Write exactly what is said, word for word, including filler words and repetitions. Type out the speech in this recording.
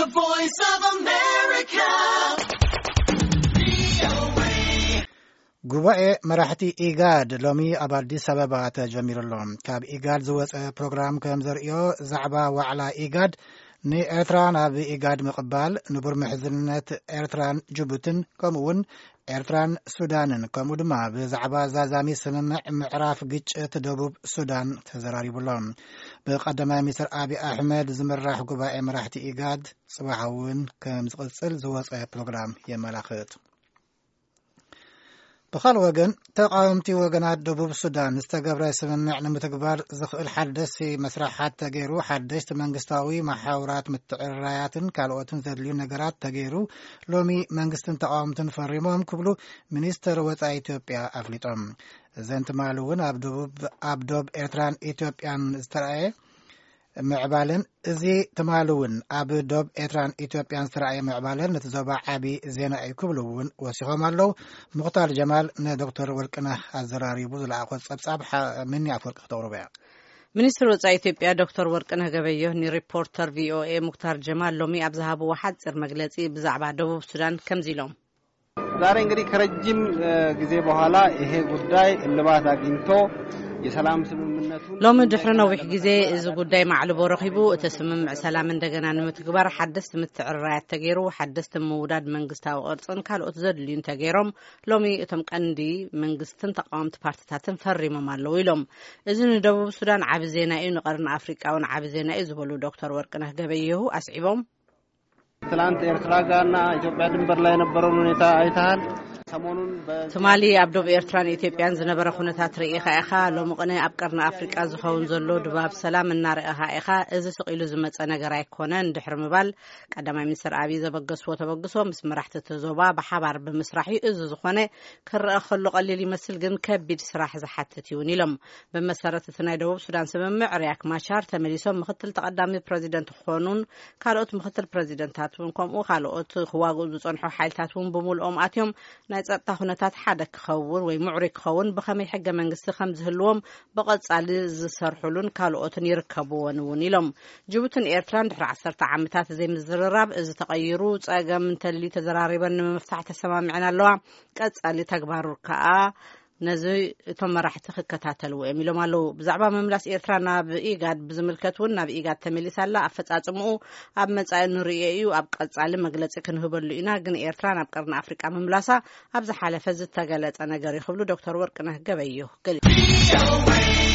The Voice of America. ጉባኤ መራሕቲ ኢጋድ ሎሚ ኣብ አዲስ አበባ ተጀሚሩሎም ካብ ኢጋድ ዝወፀ ፕሮግራም ከም ዘርእዮ ዛዕባ ዋዕላ ኢጋድ ንኤርትራ ናብ ኢጋድ ምቕባል ንቡር ምሕዝነት ኤርትራን ጅቡትን ከምኡውን ኤርትራን ሱዳንን ከምኡ ድማ ብዛዕባ ዛዛሚ ስምምዕ ምዕራፍ ግጭት ደቡብ ሱዳን ተዘራሪቡሎም ብቀዳማይ ሚኒስትር አብይ አሕመድ ዝምራሕ ጉባኤ መራሕቲ ኢጋድ ጽባሕውን ከም ዝቕጽል ዝወፀ ፕሮግራም የመላኽት بخال وجن تقاومتي وجنات دبوب السودان استجاب رئيس سممع نمتقبل زخل حدث في مسرحات تجيرو حدث منجستاوي محاورات متعريات كالوتن ذلين نجارات تجيرو لومي منجستن تقاومتن فريمهم كبلو منيستر وطا إثيوبيا أفليتهم زنت معلوون أبدوب أبدوب إيرتران إثيوبيان استرعي معبالن زي تمالون أبو دوب إيران إثيوبيان سرعي معبالن نتزوبع عبي زينا أي كبلون وسيخوم اللو مختار جمال دكتور ورقنا الزراري بوزل عقود صبصاب مني عفورك اختورو بيع منستر وطا إثيوبيا دكتور ورقنا قبيه ني ريبورتر في او اي مختار جمال لومي أبزهاب واحد سر مجلسي بزعبع دوب السودان كم زيلوم ዛሬ እንግዲህ ከረጅም ጊዜ በኋላ ይሄ ጉዳይ እልባት አግኝቶ የሰላም ስምምነቱ ሎሚ ድሕረና ወሕ ጊዜ እዚ ጉዳይ ማዕልቦ ረኺቡ እተስምምዕ ሰላም እንደገና ንምትግባር ሓደስቲ ምትዕርራያት ተገይሩ ሓደስቲ ምውዳድ መንግስታዊ ቅርጽን ካልኦት ዘድልዩን ተገይሮም ሎሚ እቶም ቀንዲ መንግስትን ተቃወምቲ ፓርቲታትን ፈሪሞም ኣለዉ ኢሎም እዚ ንደቡብ ሱዳን ዓቢ ዜና እዩ ንቀረን አፍሪካውን ዓቢ ዜና እዩ ዝበሉ ዶክተር ወርቅነህ ገበየሁ አስዒቦም ትላንት ኤርትራ ጋርና ኢትዮጵያ ድንበር ላይ የነበረውን ሁኔታ አይተሃል ሰሞኑን ሶማሊ አብዶብ ኤርትራን ኢትዮጵያን ዝነበረ ሁነታት ርኢኻ ኢኻ ሎምቕነ ኣብ ቀርና አፍሪካ ዝኸውን ዘሎ ድባብ ሰላም እናርኢኻ ኢኻ እዚ ስቂሉ ዝመፀ ነገር ኣይኮነን ድሕሪ ምባል ቀዳማይ ሚኒስትር አብይ ዘበገስዎ ተበግሶ ምስ መራሕቲ ተዞባ ብሓባር ብምስራሕ እዩ እዚ ዝኾነ ክረአ ከሎ ቀሊል ይመስል ግን ከቢድ ስራሕ ዝሓትት ይውን ኢሎም ብመሰረት እቲ ናይ ደቡብ ሱዳን ስምምዕ ሪያክ ማቻር ተመሊሶም ምክትል ተቀዳሚ ፕሬዚደንት ክኾኑን ካልኦት ምክትል ፕሬዚደንታት እውን ከምኡ ካልኦት ክዋግኡ ዝፀንሑ ሓይልታት እውን ብምልኦም ኣትዮም ናይ ጸጥታ ሁነታት ሓደ ክኸውን ወይ ምዕሩይ ክኸውን ብኸመይ ሕገ መንግስቲ ከም ዝህልዎም በቐጻሊ ዝሰርሑሉን ካልኦትን ይርከብዎን እውን ኢሎም ጅቡትን ኤርትራን ድሕሪ ዓሰርተ ዓመታት ዘይምዝርራብ እዚ ተቐይሩ ጸገም እንተልዩ ተዘራሪበን ንምፍታሕ ተሰማሚዕና ኣለዋ ቀጻሊ ተግባሩ ከዓ ነዚ እቶም መራሕቲ ክከታተልዎ እዮም ኢሎም ኣለዉ ብዛዕባ መምላስ ኤርትራ ናብ ኢጋድ ብዝምልከት እውን ናብ ኢጋድ ተመሊሳላ ኣፈጻጽምኡ ኣብ መጻኢ ንሪኦ እዩ ኣብ ቀጻሊ መግለጺ ክንህበሉ ኢና ግን ኤርትራ ናብ ቀርኒ ኣፍሪቃ መምላሳ ኣብ ዝሓለፈ ዝተገለጸ ነገር ይኽብሉ ዶክተር ወርቅነህ ገበየሁ ገሊጹ